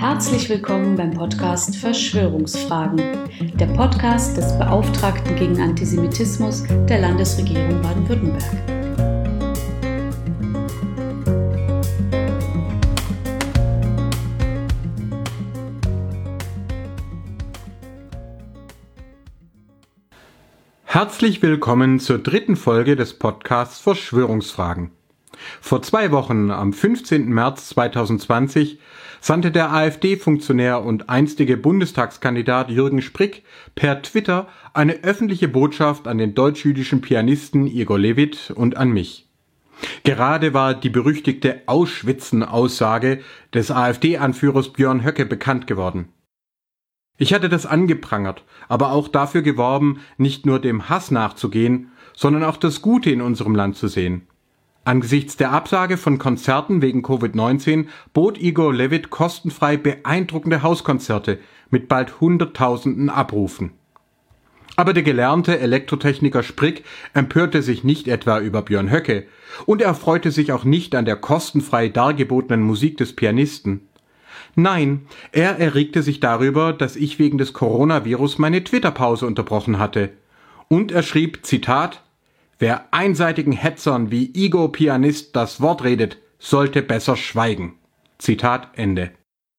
Herzlich willkommen beim Podcast Verschwörungsfragen, der Podcast des Beauftragten gegen Antisemitismus der Landesregierung Baden-Württemberg. Herzlich willkommen zur dritten Folge des Podcasts Verschwörungsfragen. Vor 2 Wochen, am 15. März 2020, sandte der AfD-Funktionär und einstige Bundestagskandidat Jürgen Sprick per Twitter eine öffentliche Botschaft an den deutsch-jüdischen Pianisten Igor Levit und an mich. Gerade war die berüchtigte Auschwitzen-Aussage des AfD-Anführers Björn Höcke bekannt geworden. Ich hatte das angeprangert, aber auch dafür geworben, nicht nur dem Hass nachzugehen, sondern auch das Gute in unserem Land zu sehen. Angesichts der Absage von Konzerten wegen Covid-19 bot Igor Levit kostenfrei beeindruckende Hauskonzerte mit bald Hunderttausenden Abrufen. Aber der gelernte Elektrotechniker Sprick empörte sich nicht etwa über Björn Höcke und er freute sich auch nicht an der kostenfrei dargebotenen Musik des Pianisten. Nein, er erregte sich darüber, dass ich wegen des Coronavirus meine Twitter-Pause unterbrochen hatte. Und er schrieb, Zitat, »Wer einseitigen Hetzern wie Igor Pianist das Wort redet, sollte besser schweigen.« Zitat Ende.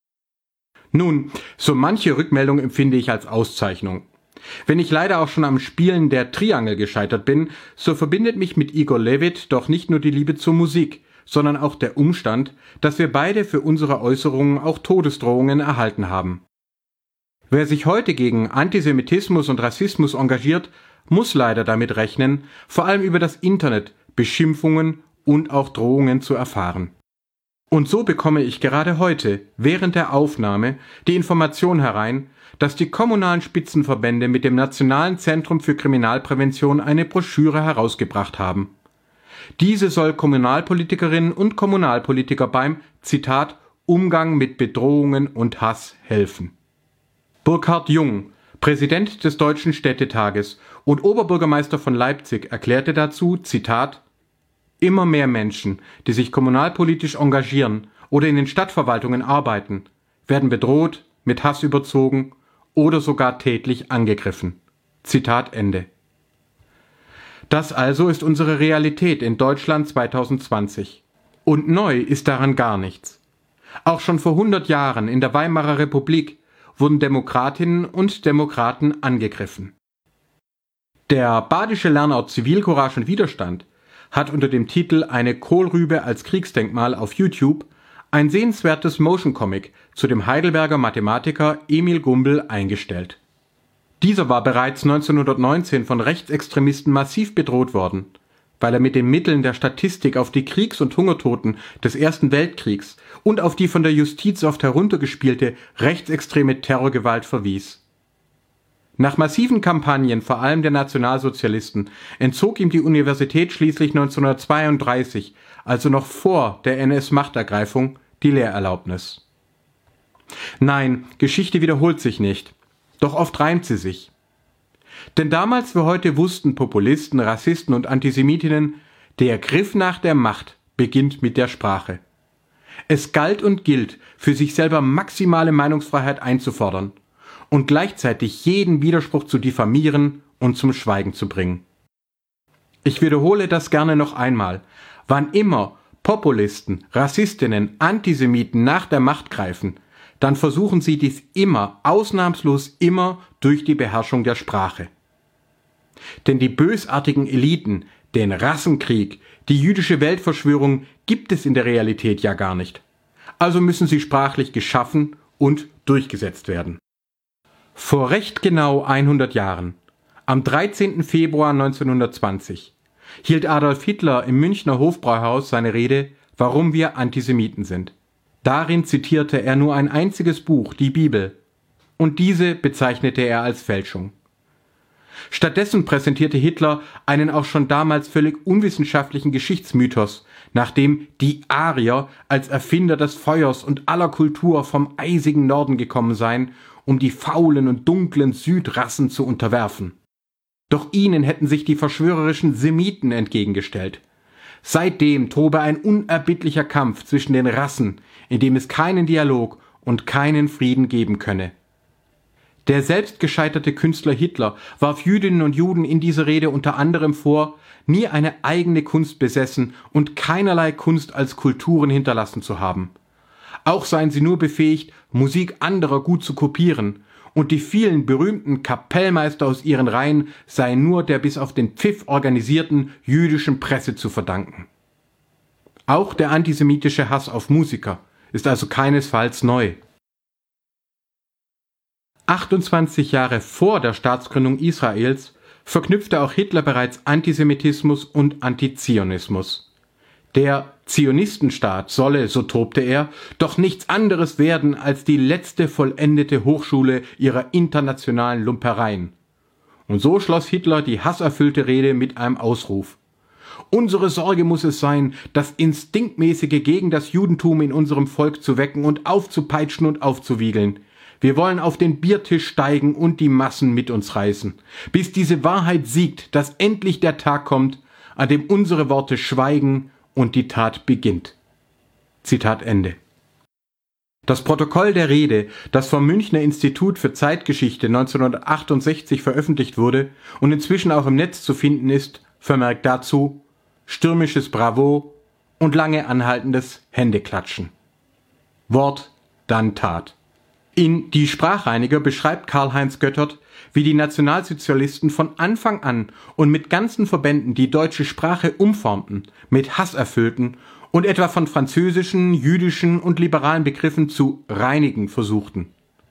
Nun, so manche Rückmeldung empfinde ich als Auszeichnung. Wenn ich leider auch schon am Spielen der Triangel gescheitert bin, so verbindet mich mit Igor Levit doch nicht nur die Liebe zur Musik, sondern auch der Umstand, dass wir beide für unsere Äußerungen auch Todesdrohungen erhalten haben. Wer sich heute gegen Antisemitismus und Rassismus engagiert, muss leider damit rechnen, vor allem über das Internet Beschimpfungen und auch Drohungen zu erfahren. Und so bekomme ich gerade heute, während der Aufnahme, die Information herein, dass die kommunalen Spitzenverbände mit dem Nationalen Zentrum für Kriminalprävention eine Broschüre herausgebracht haben. Diese soll Kommunalpolitikerinnen und Kommunalpolitiker beim, Zitat, Umgang mit Bedrohungen und Hass helfen. Burkhard Jung, Präsident des Deutschen Städtetages und Oberbürgermeister von Leipzig, erklärte dazu, Zitat, immer mehr Menschen, die sich kommunalpolitisch engagieren oder in den Stadtverwaltungen arbeiten, werden bedroht, mit Hass überzogen oder sogar tätlich angegriffen. Zitat Ende. Das also ist unsere Realität in Deutschland 2020. Und neu ist daran gar nichts. Auch schon vor 100 Jahren in der Weimarer Republik wurden Demokratinnen und Demokraten angegriffen. Der badische Lernort Zivilcourage und Widerstand hat unter dem Titel Eine Kohlrübe als Kriegsdenkmal auf YouTube ein sehenswertes Motion-Comic zu dem Heidelberger Mathematiker Emil Gumbel eingestellt. Dieser war bereits 1919 von Rechtsextremisten massiv bedroht worden, weil er mit den Mitteln der Statistik auf die Kriegs- und Hungertoten des Ersten Weltkriegs und auf die von der Justiz oft heruntergespielte rechtsextreme Terrorgewalt verwies. Nach massiven Kampagnen, vor allem der Nationalsozialisten, entzog ihm die Universität schließlich 1932, also noch vor der NS-Machtergreifung, die Lehrerlaubnis. Nein, Geschichte wiederholt sich nicht. Doch oft reimt sie sich. Denn damals wie heute wussten Populisten, Rassisten und Antisemitinnen, der Griff nach der Macht beginnt mit der Sprache. Es galt und gilt, für sich selber maximale Meinungsfreiheit einzufordern und gleichzeitig jeden Widerspruch zu diffamieren und zum Schweigen zu bringen. Ich wiederhole das gerne noch einmal. Wann immer Populisten, Rassistinnen, Antisemiten nach der Macht greifen, dann versuchen sie dies immer, ausnahmslos immer, durch die Beherrschung der Sprache. Denn die bösartigen Eliten, den Rassenkrieg, die jüdische Weltverschwörung gibt es in der Realität ja gar nicht. Also müssen sie sprachlich geschaffen und durchgesetzt werden. Vor recht genau 100 Jahren, am 13. Februar 1920, hielt Adolf Hitler im Münchner Hofbräuhaus seine Rede, warum wir Antisemiten sind. Darin zitierte er nur ein einziges Buch, die Bibel, und diese bezeichnete er als Fälschung. Stattdessen präsentierte Hitler einen auch schon damals völlig unwissenschaftlichen Geschichtsmythos, nachdem die Arier als Erfinder des Feuers und aller Kultur vom eisigen Norden gekommen seien, um die faulen und dunklen Südrassen zu unterwerfen. Doch ihnen hätten sich die verschwörerischen Semiten entgegengestellt. Seitdem tobe ein unerbittlicher Kampf zwischen den Rassen, in dem es keinen Dialog und keinen Frieden geben könne. Der selbst gescheiterte Künstler Hitler warf Jüdinnen und Juden in dieser Rede unter anderem vor, nie eine eigene Kunst besessen und keinerlei Kunst als Kulturen hinterlassen zu haben. Auch seien sie nur befähigt, Musik anderer gut zu kopieren, und die vielen berühmten Kapellmeister aus ihren Reihen seien nur der bis auf den Pfiff organisierten jüdischen Presse zu verdanken. Auch der antisemitische Hass auf Musiker ist also keinesfalls neu. 28 Jahre vor der Staatsgründung Israels verknüpfte auch Hitler bereits Antisemitismus und Antizionismus. Der Zionistenstaat solle, so tobte er, doch nichts anderes werden als die letzte vollendete Hochschule ihrer internationalen Lumpereien. Und so schloss Hitler die hasserfüllte Rede mit einem Ausruf. Unsere Sorge muss es sein, das Instinktmäßige gegen das Judentum in unserem Volk zu wecken und aufzupeitschen und aufzuwiegeln. Wir wollen auf den Biertisch steigen und die Massen mit uns reißen, bis diese Wahrheit siegt, dass endlich der Tag kommt, an dem unsere Worte schweigen und die Tat beginnt. Zitat Ende. Das Protokoll der Rede, das vom Münchner Institut für Zeitgeschichte 1968 veröffentlicht wurde und inzwischen auch im Netz zu finden ist, vermerkt dazu stürmisches Bravo und lange anhaltendes Händeklatschen. Wort, dann Tat. In Die Sprachreiniger beschreibt Karl-Heinz Göttert, wie die Nationalsozialisten von Anfang an und mit ganzen Verbänden die deutsche Sprache umformten, mit Hass erfüllten und etwa von französischen, jüdischen und liberalen Begriffen zu reinigen versuchten.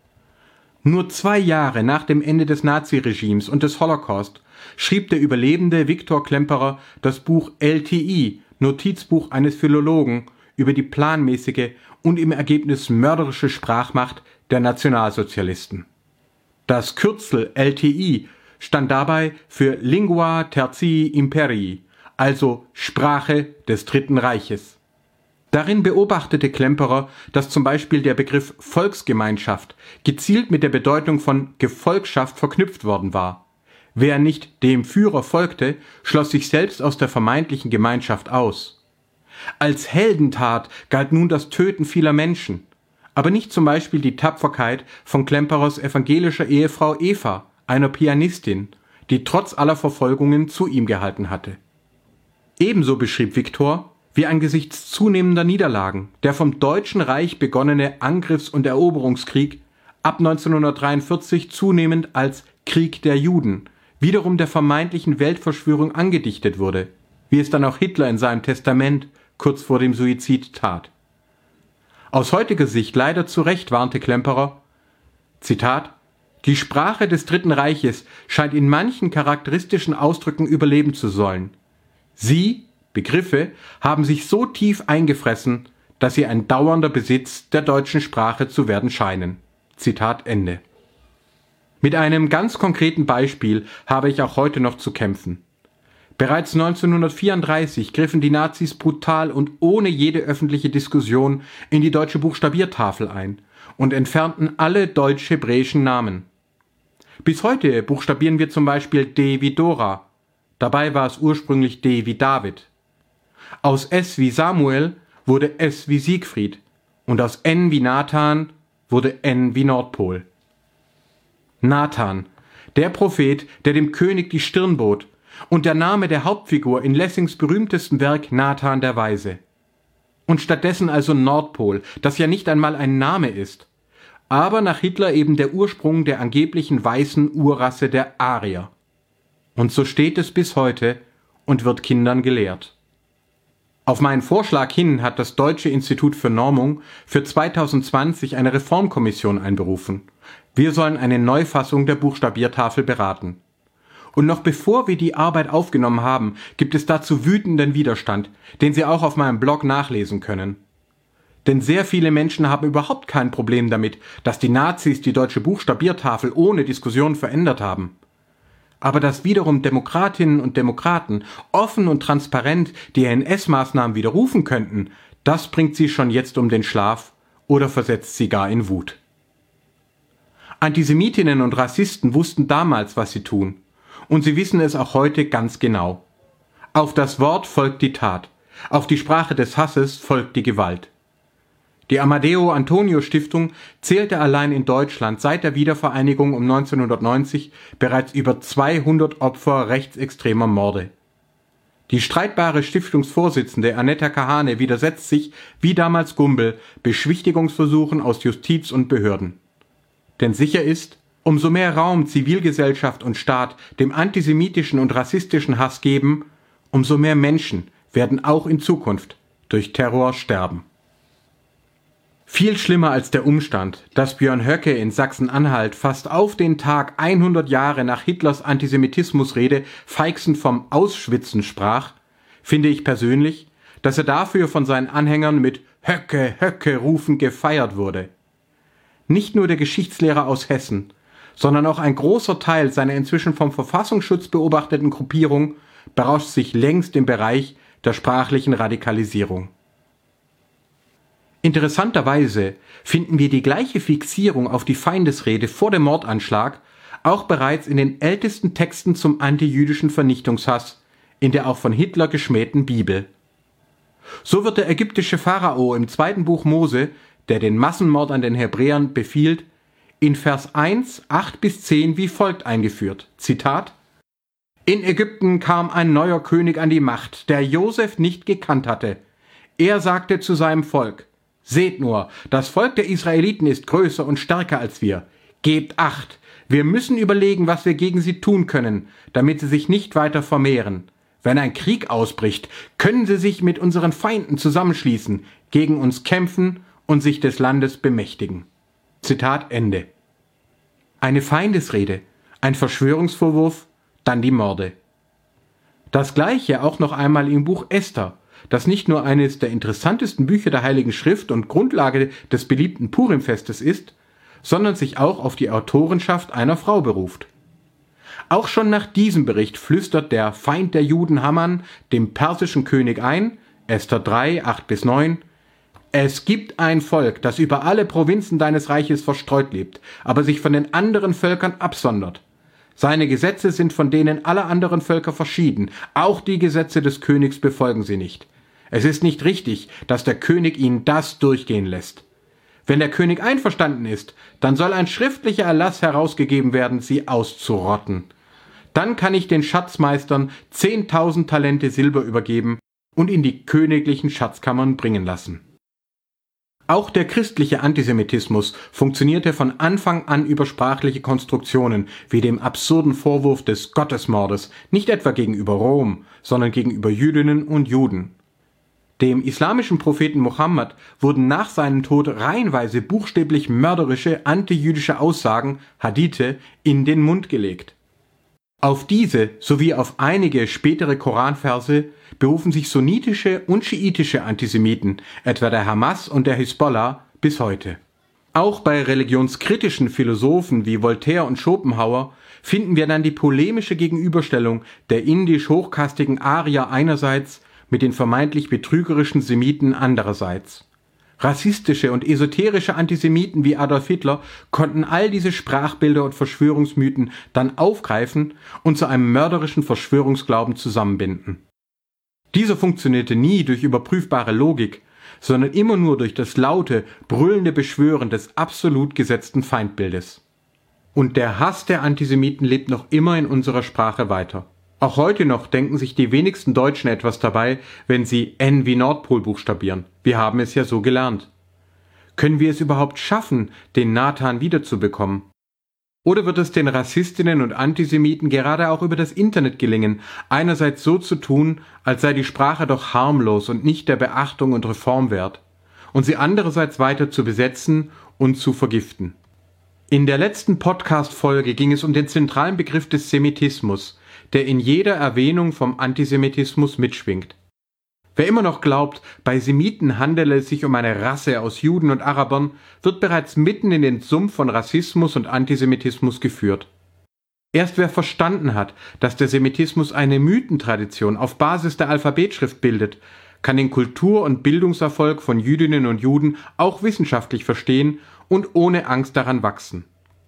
Nur 2 Jahre nach dem Ende des Naziregimes und des Holocaust schrieb der Überlebende Viktor Klemperer das Buch LTI, Notizbuch eines Philologen, über die planmäßige und im Ergebnis mörderische Sprachmacht der Nationalsozialisten. Das Kürzel LTI stand dabei für Lingua Tertii Imperii, also Sprache des Dritten Reiches. Darin beobachtete Klemperer, dass zum Beispiel der Begriff Volksgemeinschaft gezielt mit der Bedeutung von Gefolgschaft verknüpft worden war. Wer nicht dem Führer folgte, schloss sich selbst aus der vermeintlichen Gemeinschaft aus. Als Heldentat galt nun das Töten vieler Menschen, aber nicht zum Beispiel die Tapferkeit von Klemperers evangelischer Ehefrau Eva, einer Pianistin, die trotz aller Verfolgungen zu ihm gehalten hatte. Ebenso beschrieb Viktor, wie angesichts zunehmender Niederlagen der vom Deutschen Reich begonnene Angriffs- und Eroberungskrieg ab 1943 zunehmend als Krieg der Juden wiederum der vermeintlichen Weltverschwörung angedichtet wurde, wie es dann auch Hitler in seinem Testament kurz vor dem Suizid tat. Aus heutiger Sicht leider zu Recht warnte Klemperer, Zitat, die Sprache des Dritten Reiches scheint in manchen charakteristischen Ausdrücken überleben zu sollen. Sie, Begriffe, haben sich so tief eingefressen, dass sie ein dauernder Besitz der deutschen Sprache zu werden scheinen. Zitat Ende. Mit einem ganz konkreten Beispiel habe ich auch heute noch zu kämpfen. Bereits 1934 griffen die Nazis brutal und ohne jede öffentliche Diskussion in die deutsche Buchstabiertafel ein und entfernten alle deutsch-hebräischen Namen. Bis heute buchstabieren wir zum Beispiel D wie Dora, dabei war es ursprünglich D wie David. Aus S wie Samuel wurde S wie Siegfried und aus N wie Nathan wurde N wie Nordpol. Nathan, der Prophet, der dem König die Stirn bot, und der Name der Hauptfigur in Lessings berühmtestem Werk Nathan der Weise. Und stattdessen also Nordpol, das ja nicht einmal ein Name ist, aber nach Hitler eben der Ursprung der angeblichen weißen Urrasse der Arier. Und so steht es bis heute und wird Kindern gelehrt. Auf meinen Vorschlag hin hat das Deutsche Institut für Normung für 2020 eine Reformkommission einberufen. Wir sollen eine Neufassung der Buchstabiertafel beraten. Und noch bevor wir die Arbeit aufgenommen haben, gibt es dazu wütenden Widerstand, den Sie auch auf meinem Blog nachlesen können. Denn sehr viele Menschen haben überhaupt kein Problem damit, dass die Nazis die deutsche Buchstabiertafel ohne Diskussion verändert haben. Aber dass wiederum Demokratinnen und Demokraten offen und transparent die NS-Maßnahmen widerrufen könnten, das bringt sie schon jetzt um den Schlaf oder versetzt sie gar in Wut. Antisemitinnen und Rassisten wussten damals, was sie tun. Und sie wissen es auch heute ganz genau. Auf das Wort folgt die Tat. Auf die Sprache des Hasses folgt die Gewalt. Die Amadeo-Antonio-Stiftung zählte allein in Deutschland seit der Wiedervereinigung um 1990 bereits über 200 Opfer rechtsextremer Morde. Die streitbare Stiftungsvorsitzende Annetta Kahane widersetzt sich, wie damals Gumbel, Beschwichtigungsversuchen aus Justiz und Behörden. Denn sicher ist, umso mehr Raum Zivilgesellschaft und Staat dem antisemitischen und rassistischen Hass geben, umso mehr Menschen werden auch in Zukunft durch Terror sterben. Viel schlimmer als der Umstand, dass Björn Höcke in Sachsen-Anhalt fast auf den Tag 100 Jahre nach Hitlers Antisemitismusrede feixend vom Ausschwitzen sprach, finde ich persönlich, dass er dafür von seinen Anhängern mit Höcke, Höcke rufen gefeiert wurde. Nicht nur der Geschichtslehrer aus Hessen, sondern auch ein großer Teil seiner inzwischen vom Verfassungsschutz beobachteten Gruppierung berauscht sich längst im Bereich der sprachlichen Radikalisierung. Interessanterweise finden wir die gleiche Fixierung auf die Feindesrede vor dem Mordanschlag auch bereits in den ältesten Texten zum antijüdischen Vernichtungshass in der auch von Hitler geschmähten Bibel. So wird der ägyptische Pharao im 2. Buch Mose, der den Massenmord an den Hebräern befiehlt, in Vers 1, 8 bis 10 wie folgt eingeführt. Zitat: In Ägypten kam ein neuer König an die Macht, der Josef nicht gekannt hatte. Er sagte zu seinem Volk: Seht nur, das Volk der Israeliten ist größer und stärker als wir. Gebt Acht, wir müssen überlegen, was wir gegen sie tun können, damit sie sich nicht weiter vermehren. Wenn ein Krieg ausbricht, können sie sich mit unseren Feinden zusammenschließen, gegen uns kämpfen und sich des Landes bemächtigen. Zitat Ende. Eine Feindesrede, ein Verschwörungsvorwurf, dann die Morde. Das Gleiche auch noch einmal im Buch Esther, das nicht nur eines der interessantesten Bücher der Heiligen Schrift und Grundlage des beliebten Purimfestes ist, sondern sich auch auf die Autorenschaft einer Frau beruft. Auch schon nach diesem Bericht flüstert der Feind der Juden Haman dem persischen König ein, Esther 3, 8 bis 9, Es gibt ein Volk, das über alle Provinzen deines Reiches verstreut lebt, aber sich von den anderen Völkern absondert. Seine Gesetze sind von denen aller anderen Völker verschieden, auch die Gesetze des Königs befolgen sie nicht. Es ist nicht richtig, dass der König ihnen das durchgehen lässt. Wenn der König einverstanden ist, dann soll ein schriftlicher Erlass herausgegeben werden, sie auszurotten. Dann kann ich den Schatzmeistern 10.000 Talente Silber übergeben und in die königlichen Schatzkammern bringen lassen. Auch der christliche Antisemitismus funktionierte von Anfang an über sprachliche Konstruktionen, wie dem absurden Vorwurf des Gottesmordes, nicht etwa gegenüber Rom, sondern gegenüber Jüdinnen und Juden. Dem islamischen Propheten Mohammed wurden nach seinem Tod reihenweise buchstäblich mörderische antijüdische Aussagen, Hadithe, in den Mund gelegt. Auf diese sowie auf einige spätere Koranverse berufen sich sunnitische und schiitische Antisemiten, etwa der Hamas und der Hisbollah, bis heute. Auch bei religionskritischen Philosophen wie Voltaire und Schopenhauer finden wir dann die polemische Gegenüberstellung der indisch-hochkastigen Arier einerseits mit den vermeintlich betrügerischen Semiten andererseits. Rassistische und esoterische Antisemiten wie Adolf Hitler konnten all diese Sprachbilder und Verschwörungsmythen dann aufgreifen und zu einem mörderischen Verschwörungsglauben zusammenbinden. Dieser funktionierte nie durch überprüfbare Logik, sondern immer nur durch das laute, brüllende Beschwören des absolut gesetzten Feindbildes. Und der Hass der Antisemiten lebt noch immer in unserer Sprache weiter. Auch heute noch denken sich die wenigsten Deutschen etwas dabei, wenn sie N wie Nordpol buchstabieren. Wir haben es ja so gelernt. Können wir es überhaupt schaffen, den Nathan wiederzubekommen? Oder wird es den Rassistinnen und Antisemiten gerade auch über das Internet gelingen, einerseits so zu tun, als sei die Sprache doch harmlos und nicht der Beachtung und Reform wert, und sie andererseits weiter zu besetzen und zu vergiften? In der letzten Podcast-Folge ging es um den zentralen Begriff des Semitismus, der in jeder Erwähnung vom Antisemitismus mitschwingt. Wer immer noch glaubt, bei Semiten handele es sich um eine Rasse aus Juden und Arabern, wird bereits mitten in den Sumpf von Rassismus und Antisemitismus geführt. Erst wer verstanden hat, dass der Semitismus eine Mythentradition auf Basis der Alphabetschrift bildet, kann den Kultur- und Bildungserfolg von Jüdinnen und Juden auch wissenschaftlich verstehen und ohne Angst daran wachsen.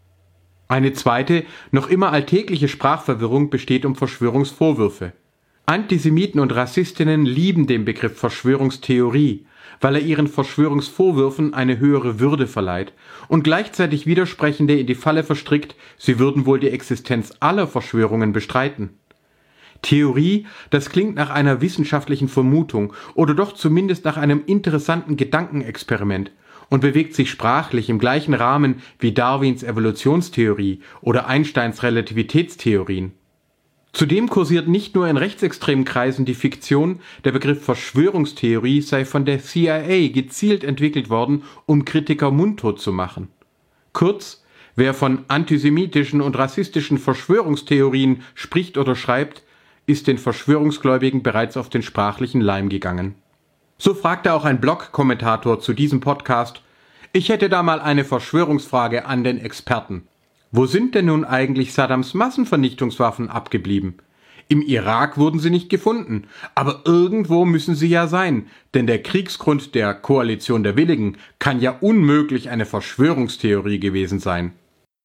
Eine zweite, noch immer alltägliche Sprachverwirrung besteht um Verschwörungsvorwürfe. Antisemiten und Rassistinnen lieben den Begriff Verschwörungstheorie, weil er ihren Verschwörungsvorwürfen eine höhere Würde verleiht und gleichzeitig Widersprechende in die Falle verstrickt, sie würden wohl die Existenz aller Verschwörungen bestreiten. Theorie, das klingt nach einer wissenschaftlichen Vermutung oder doch zumindest nach einem interessanten Gedankenexperiment und bewegt sich sprachlich im gleichen Rahmen wie Darwins Evolutionstheorie oder Einsteins Relativitätstheorien. Zudem kursiert nicht nur in rechtsextremen Kreisen die Fiktion, der Begriff Verschwörungstheorie sei von der CIA gezielt entwickelt worden, um Kritiker mundtot zu machen. Kurz, wer von antisemitischen und rassistischen Verschwörungstheorien spricht oder schreibt, ist den Verschwörungsgläubigen bereits auf den sprachlichen Leim gegangen. So fragte auch ein Blog-Kommentator zu diesem Podcast: Ich hätte da mal eine Verschwörungsfrage an den Experten. Wo sind denn nun eigentlich Saddams Massenvernichtungswaffen abgeblieben? Im Irak wurden sie nicht gefunden, aber irgendwo müssen sie ja sein, denn der Kriegsgrund der Koalition der Willigen kann ja unmöglich eine Verschwörungstheorie gewesen sein.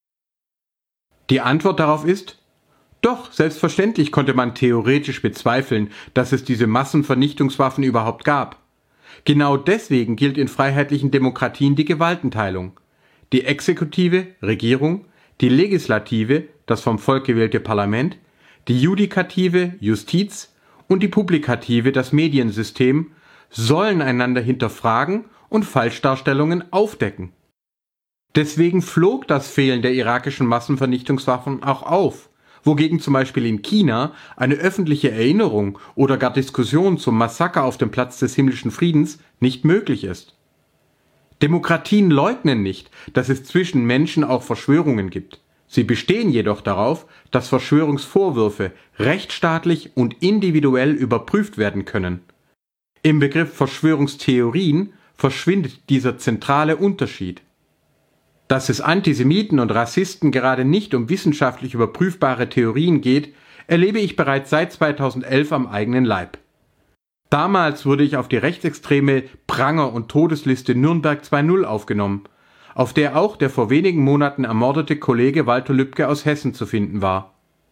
Die Antwort darauf ist: Doch, selbstverständlich konnte man theoretisch bezweifeln, dass es diese Massenvernichtungswaffen überhaupt gab. Genau deswegen gilt in freiheitlichen Demokratien die Gewaltenteilung. Die Exekutive, Regierung, die Legislative, das vom Volk gewählte Parlament, die Judikative, Justiz und die Publikative, das Mediensystem, sollen einander hinterfragen und Falschdarstellungen aufdecken. Deswegen flog das Fehlen der irakischen Massenvernichtungswaffen auch auf, wogegen zum Beispiel in China eine öffentliche Erinnerung oder gar Diskussion zum Massaker auf dem Platz des himmlischen Friedens nicht möglich ist. Demokratien leugnen nicht, dass es zwischen Menschen auch Verschwörungen gibt. Sie bestehen jedoch darauf, dass Verschwörungsvorwürfe rechtsstaatlich und individuell überprüft werden können. Im Begriff Verschwörungstheorien verschwindet dieser zentrale Unterschied. Dass es Antisemiten und Rassisten gerade nicht um wissenschaftlich überprüfbare Theorien geht, erlebe ich bereits seit 2011 am eigenen Leib. Damals wurde ich auf die rechtsextreme Pranger- und Todesliste Nürnberg 2.0 aufgenommen, auf der auch der vor wenigen Monaten ermordete Kollege Walter Lübcke aus Hessen zu finden war.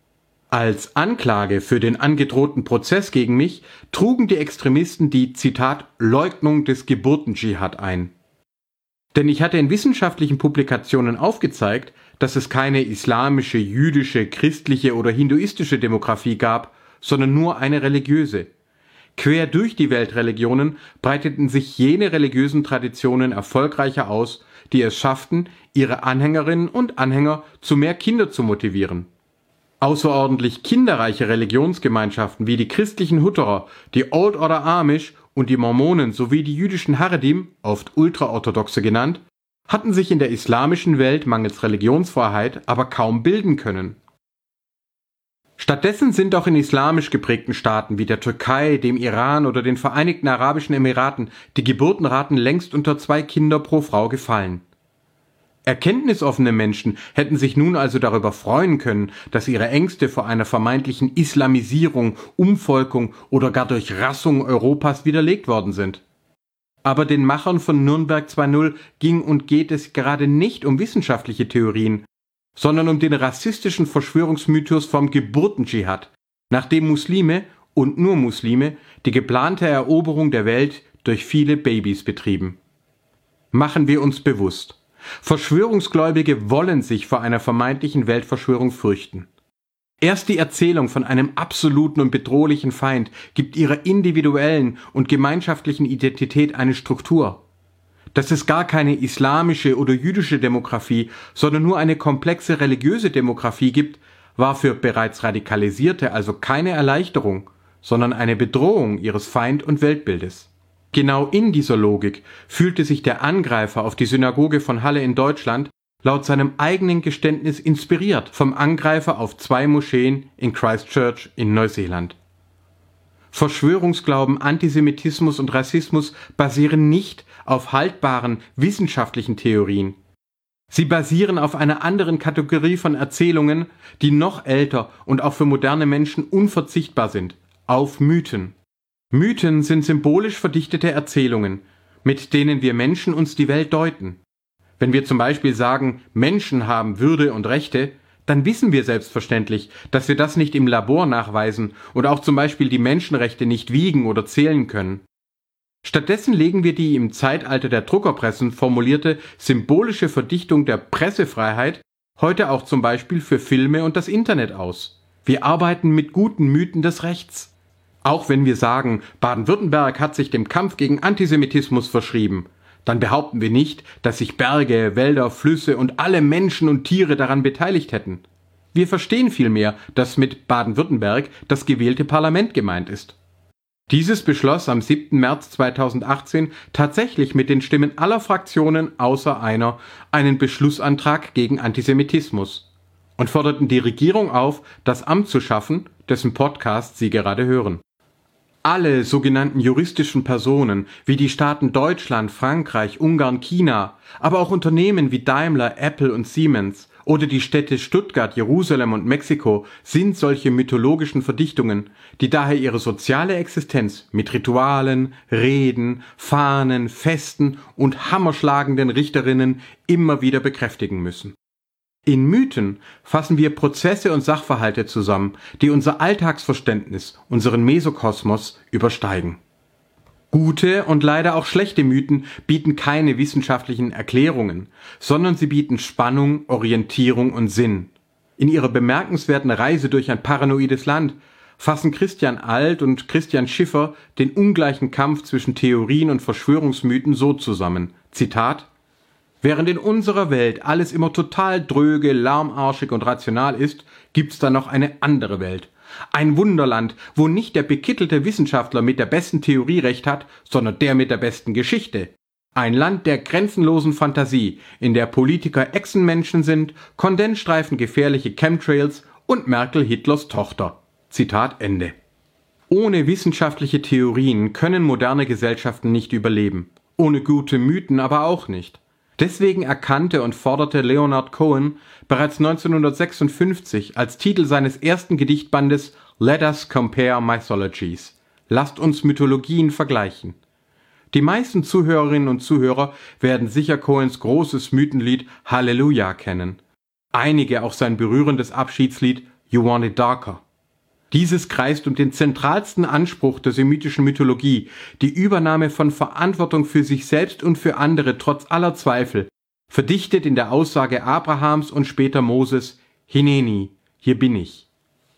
Als Anklage für den angedrohten Prozess gegen mich trugen die Extremisten die, Zitat, Leugnung des Geburtendschihad ein. Denn ich hatte in wissenschaftlichen Publikationen aufgezeigt, dass es keine islamische, jüdische, christliche oder hinduistische Demografie gab, sondern nur eine religiöse. Quer durch die Weltreligionen breiteten sich jene religiösen Traditionen erfolgreicher aus, die es schafften, ihre Anhängerinnen und Anhänger zu mehr Kinder zu motivieren. Außerordentlich kinderreiche Religionsgemeinschaften wie die christlichen Hutterer, die Old Order Amish und die Mormonen sowie die jüdischen Haredim, oft Ultraorthodoxe genannt, hatten sich in der islamischen Welt mangels Religionsfreiheit aber kaum bilden können. Stattdessen sind auch in islamisch geprägten Staaten wie der Türkei, dem Iran oder den Vereinigten Arabischen Emiraten die Geburtenraten längst unter 2 Kinder pro Frau gefallen. Erkenntnisoffene Menschen hätten sich nun also darüber freuen können, dass ihre Ängste vor einer vermeintlichen Islamisierung, Umvolkung oder gar Durchrassung Europas widerlegt worden sind. Aber den Machern von Nürnberg 2.0 ging und geht es gerade nicht um wissenschaftliche Theorien, sondern um den rassistischen Verschwörungsmythos vom Geburtendschihad, nachdem Muslime und nur Muslime die geplante Eroberung der Welt durch viele Babys betrieben. Machen wir uns bewusst: Verschwörungsgläubige wollen sich vor einer vermeintlichen Weltverschwörung fürchten. Erst die Erzählung von einem absoluten und bedrohlichen Feind gibt ihrer individuellen und gemeinschaftlichen Identität eine Struktur. Dass es gar keine islamische oder jüdische Demografie, sondern nur eine komplexe religiöse Demografie gibt, war für bereits Radikalisierte also keine Erleichterung, sondern eine Bedrohung ihres Feind- und Weltbildes. Genau in dieser Logik fühlte sich der Angreifer auf die Synagoge von Halle in Deutschland laut seinem eigenen Geständnis inspiriert vom Angreifer auf 2 Moscheen in Christchurch in Neuseeland. Verschwörungsglauben, Antisemitismus und Rassismus basieren nicht auf haltbaren wissenschaftlichen Theorien. Sie basieren auf einer anderen Kategorie von Erzählungen, die noch älter und auch für moderne Menschen unverzichtbar sind: auf Mythen. Mythen sind symbolisch verdichtete Erzählungen, mit denen wir Menschen uns die Welt deuten. Wenn wir zum Beispiel sagen, Menschen haben Würde und Rechte, dann wissen wir selbstverständlich, dass wir das nicht im Labor nachweisen und auch zum Beispiel die Menschenrechte nicht wiegen oder zählen können. Stattdessen legen wir die im Zeitalter der Druckerpressen formulierte symbolische Verdichtung der Pressefreiheit heute auch zum Beispiel für Filme und das Internet aus. Wir arbeiten mit guten Mythen des Rechts. Auch wenn wir sagen, Baden-Württemberg hat sich dem Kampf gegen Antisemitismus verschrieben, dann behaupten wir nicht, dass sich Berge, Wälder, Flüsse und alle Menschen und Tiere daran beteiligt hätten. Wir verstehen vielmehr, dass mit Baden-Württemberg das gewählte Parlament gemeint ist. Dieses beschloss am 7. März 2018 tatsächlich mit den Stimmen aller Fraktionen außer einer einen Beschlussantrag gegen Antisemitismus und forderten die Regierung auf, das Amt zu schaffen, dessen Podcast Sie gerade hören. Alle sogenannten juristischen Personen, wie die Staaten Deutschland, Frankreich, Ungarn, China, aber auch Unternehmen wie Daimler, Apple und Siemens oder die Städte Stuttgart, Jerusalem und Mexiko sind solche mythologischen Verdichtungen, die daher ihre soziale Existenz mit Ritualen, Reden, Fahnen, Festen und hammerschlagenden Richterinnen immer wieder bekräftigen müssen. In Mythen fassen wir Prozesse und Sachverhalte zusammen, die unser Alltagsverständnis, unseren Mesokosmos übersteigen. Gute und leider auch schlechte Mythen bieten keine wissenschaftlichen Erklärungen, sondern sie bieten Spannung, Orientierung und Sinn. In ihrer bemerkenswerten Reise durch ein paranoides Land fassen Christian Alt und Christian Schiffer den ungleichen Kampf zwischen Theorien und Verschwörungsmythen so zusammen. Zitat: Während in unserer Welt alles immer total dröge, lahmarschig und rational ist, gibt's da noch eine andere Welt. Ein Wunderland, wo nicht der bekittelte Wissenschaftler mit der besten Theorie recht hat, sondern der mit der besten Geschichte. Ein Land der grenzenlosen Fantasie, in der Politiker Echsenmenschen sind, Kondensstreifen gefährliche Chemtrails und Merkel Hitlers Tochter. Zitat Ende. Ohne wissenschaftliche Theorien können moderne Gesellschaften nicht überleben. Ohne gute Mythen aber auch nicht. Deswegen erkannte und forderte Leonard Cohen bereits 1956 als Titel seines ersten Gedichtbandes Let us compare mythologies. Lasst uns Mythologien vergleichen. Die meisten Zuhörerinnen und Zuhörer werden sicher Cohens großes Mythenlied Halleluja kennen. Einige auch sein berührendes Abschiedslied You Want It Darker. Dieses kreist um den zentralsten Anspruch der semitischen Mythologie, die Übernahme von Verantwortung für sich selbst und für andere trotz aller Zweifel, verdichtet in der Aussage Abrahams und später Moses, Hineni, hier bin ich.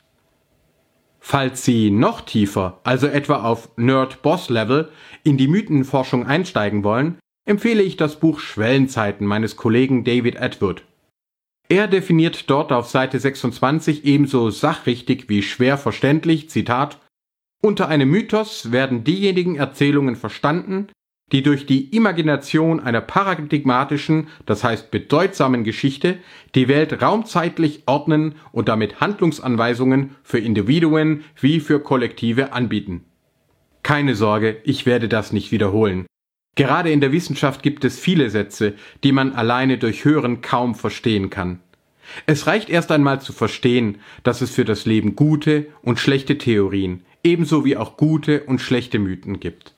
Falls Sie noch tiefer, also etwa auf Nerd-Boss-Level, in die Mythenforschung einsteigen wollen, empfehle ich das Buch Schwellenzeiten meines Kollegen David Atwood. Er definiert dort auf Seite 26 ebenso sachrichtig wie schwer verständlich, Zitat: Unter einem Mythos werden diejenigen Erzählungen verstanden, die durch die Imagination einer paradigmatischen, das heißt bedeutsamen Geschichte, die Welt raumzeitlich ordnen und damit Handlungsanweisungen für Individuen wie für Kollektive anbieten. Keine Sorge, ich werde das nicht wiederholen. Gerade in der Wissenschaft gibt es viele Sätze, die man alleine durch Hören kaum verstehen kann. Es reicht erst einmal zu verstehen, dass es für das Leben gute und schlechte Theorien, ebenso wie auch gute und schlechte Mythen gibt.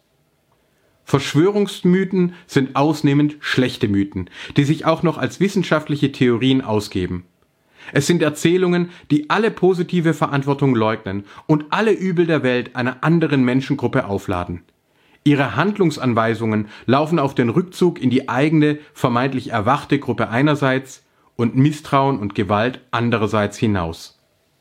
Verschwörungsmythen sind ausnehmend schlechte Mythen, die sich auch noch als wissenschaftliche Theorien ausgeben. Es sind Erzählungen, die alle positive Verantwortung leugnen und alle Übel der Welt einer anderen Menschengruppe aufladen. Ihre Handlungsanweisungen laufen auf den Rückzug in die eigene, vermeintlich erwachte Gruppe einerseits und Misstrauen und Gewalt andererseits hinaus.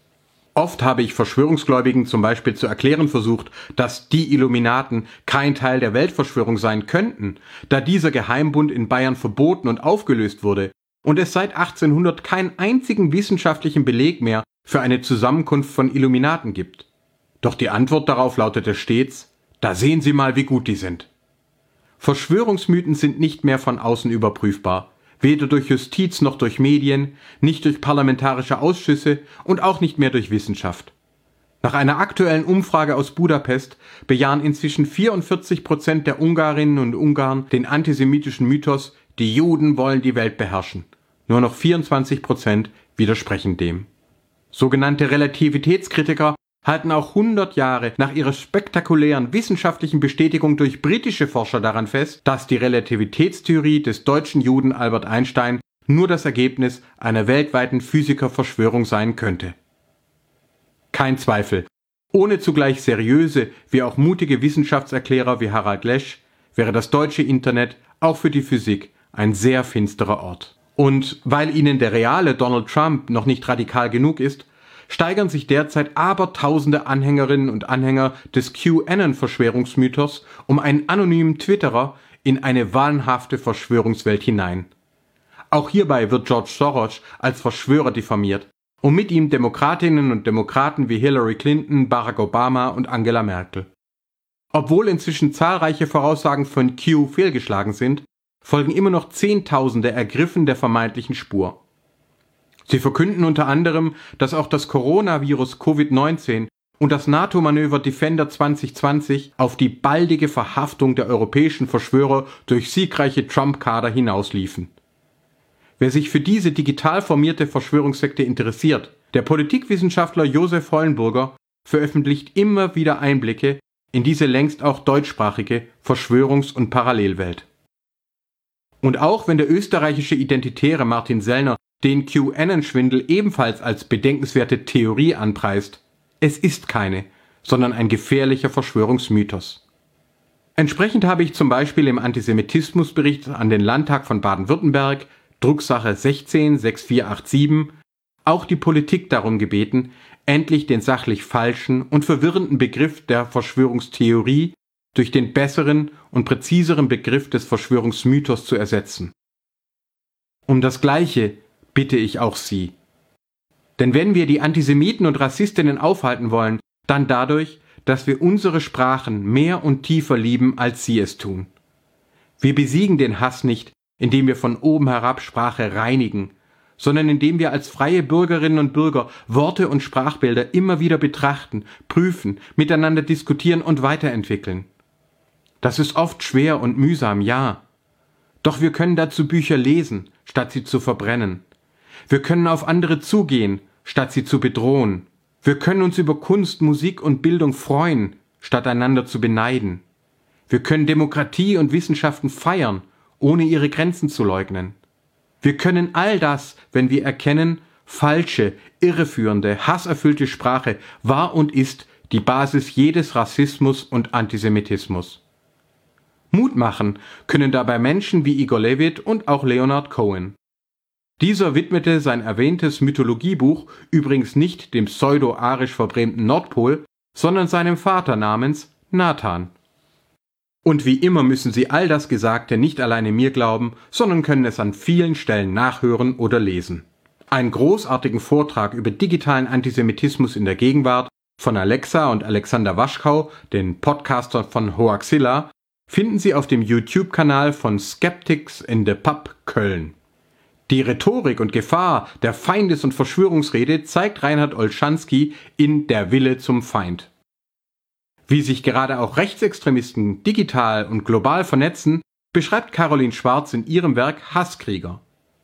Oft habe ich Verschwörungsgläubigen zum Beispiel zu erklären versucht, dass die Illuminaten kein Teil der Weltverschwörung sein könnten, da dieser Geheimbund in Bayern verboten und aufgelöst wurde und es seit 1800 keinen einzigen wissenschaftlichen Beleg mehr für eine Zusammenkunft von Illuminaten gibt. Doch die Antwort darauf lautete stets: Da sehen Sie mal, wie gut die sind. Verschwörungsmythen sind nicht mehr von außen überprüfbar, weder durch Justiz noch durch Medien, nicht durch parlamentarische Ausschüsse und auch nicht mehr durch Wissenschaft. Nach einer aktuellen Umfrage aus Budapest bejahen inzwischen 44% der Ungarinnen und Ungarn den antisemitischen Mythos, die Juden wollen die Welt beherrschen. Nur noch 24% widersprechen dem. Sogenannte Relativitätskritiker halten auch 100 Jahre nach ihrer spektakulären wissenschaftlichen Bestätigung durch britische Forscher daran fest, dass die Relativitätstheorie des deutschen Juden Albert Einstein nur das Ergebnis einer weltweiten Physikerverschwörung sein könnte. Kein Zweifel, Ohne zugleich seriöse wie auch mutige Wissenschaftserklärer wie Harald Lesch wäre das deutsche Internet auch für die Physik ein sehr finsterer Ort. Und weil ihnen der reale Donald Trump noch nicht radikal genug ist, steigern sich derzeit abertausende Anhängerinnen und Anhänger des QAnon-Verschwörungsmythos um einen anonymen Twitterer in eine wahnhafte Verschwörungswelt hinein. Auch hierbei wird George Soros als Verschwörer diffamiert und mit ihm Demokratinnen und Demokraten wie Hillary Clinton, Barack Obama und Angela Merkel. Obwohl inzwischen zahlreiche Voraussagen von Q fehlgeschlagen sind, folgen immer noch Zehntausende ergriffen der vermeintlichen Spur. Sie verkünden unter anderem, dass auch das Coronavirus Covid-19 und das NATO-Manöver Defender 2020 auf die baldige Verhaftung der europäischen Verschwörer durch siegreiche Trump-Kader hinausliefen. Wer sich für diese digital formierte Verschwörungssekte interessiert, der Politikwissenschaftler Josef Hollenburger veröffentlicht immer wieder Einblicke in diese längst auch deutschsprachige Verschwörungs- und Parallelwelt. Und auch wenn der österreichische Identitäre Martin Sellner den QAnon-Schwindel ebenfalls als bedenkenswerte Theorie anpreist, es ist keine, sondern ein gefährlicher Verschwörungsmythos. Entsprechend habe ich zum Beispiel im Antisemitismusbericht an den Landtag von Baden-Württemberg, Drucksache 16-6487, auch die Politik darum gebeten, endlich den sachlich falschen und verwirrenden Begriff der Verschwörungstheorie durch den besseren und präziseren Begriff des Verschwörungsmythos zu ersetzen. Um das Gleiche bitte ich auch Sie. Denn wenn wir die Antisemiten und Rassistinnen aufhalten wollen, dann dadurch, dass wir unsere Sprachen mehr und tiefer lieben, als sie es tun. Wir besiegen den Hass nicht, indem wir von oben herab Sprache reinigen, sondern indem wir als freie Bürgerinnen und Bürger Worte und Sprachbilder immer wieder betrachten, prüfen, miteinander diskutieren und weiterentwickeln. Das ist oft schwer und mühsam, ja. Doch wir können dazu Bücher lesen, statt sie zu verbrennen. Wir können auf andere zugehen, statt sie zu bedrohen. Wir können uns über Kunst, Musik und Bildung freuen, statt einander zu beneiden. Wir können Demokratie und Wissenschaften feiern, ohne ihre Grenzen zu leugnen. Wir können all das, wenn wir erkennen, falsche, irreführende, hasserfüllte Sprache war und ist die Basis jedes Rassismus und Antisemitismus. Mut machen können dabei Menschen wie Igor Levit und auch Leonard Cohen. Dieser widmete sein erwähntes Mythologiebuch übrigens nicht dem pseudo-arisch verbrämten Nordpol, sondern seinem Vater namens Nathan. Und wie immer müssen Sie all das Gesagte nicht alleine mir glauben, sondern können es an vielen Stellen nachhören oder lesen. Einen großartigen Vortrag über digitalen Antisemitismus in der Gegenwart von Alexa und Alexander Waschkau, den Podcaster von Hoaxilla, finden Sie auf dem YouTube-Kanal von Skeptics in the Pub Köln. Die Rhetorik und Gefahr der Feindes- und Verschwörungsrede zeigt Reinhard Olschanski in Der Wille zum Feind. Wie sich gerade auch Rechtsextremisten digital und global vernetzen, beschreibt Caroline Schwarz in ihrem Werk Hasskrieger.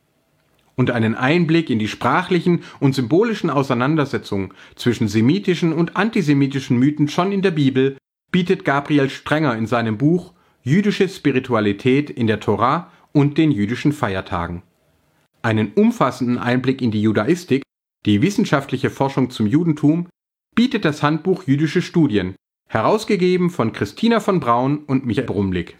Und einen Einblick in die sprachlichen und symbolischen Auseinandersetzungen zwischen semitischen und antisemitischen Mythen schon in der Bibel bietet Gabriel Strenger in seinem Buch Jüdische Spiritualität in der Tora und den jüdischen Feiertagen. Einen umfassenden Einblick in die Judaistik, die wissenschaftliche Forschung zum Judentum, bietet das Handbuch Jüdische Studien, herausgegeben von Christina von Braun und Michael Brumlik.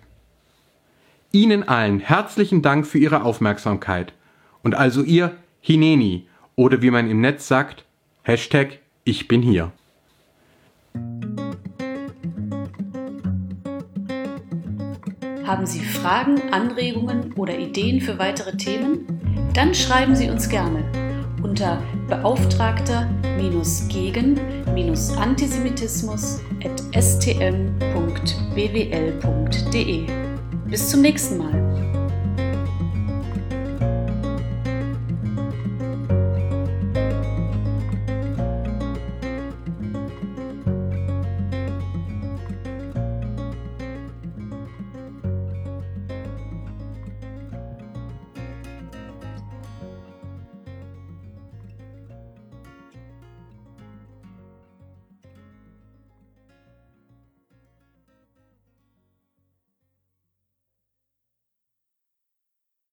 Ihnen allen herzlichen Dank für Ihre Aufmerksamkeit und also Ihr Hineni oder wie man im Netz sagt, #Ich bin hier. Haben Sie Fragen, Anregungen oder Ideen für weitere Themen? Dann schreiben Sie uns gerne unter beauftragter-gegen-antisemitismus@stm.bwl.de. Bis zum nächsten Mal.